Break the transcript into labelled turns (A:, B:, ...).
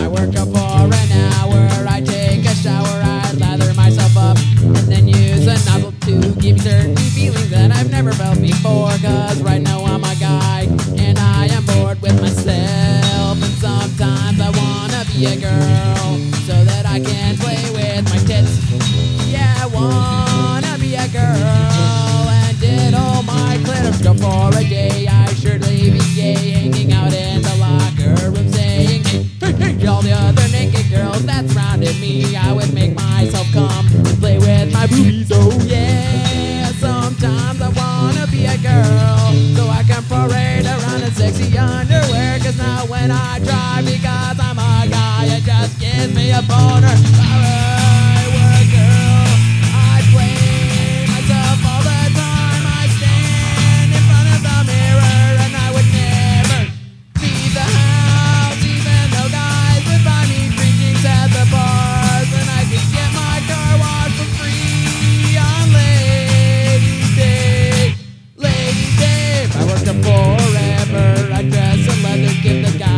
A: I work for an hour. I take a shower, I lather myself up, and then use a nozzle to give me certain feelings that I've never felt before. Cause right now I'm a guy, and I am bored with myself. And sometimes I wanna be a girl, so that I can play with my tits. Yeah, I wanna be a girl, and diddle my clitoris. Go for a day, I surely be gay, hanging out in the locker room saying, hey, hey, hey, all the other naked girls that surrounded me. I would make myself come and play with my boobies, oh yeah. Sometimes I wanna be a girl, so I can parade around in sexy underwear. Cause now when I try, because I'm a guy, it just gives me a boner. I were a girl, I play myself all the time. I stand in front of the mirror and I would never leave the house, even though guys would buy me free drinks at the bars, and I could get my car washed for free on Ladies' Day. Ladies' Day, if I worked up forever, I'd dress in leather, give the guy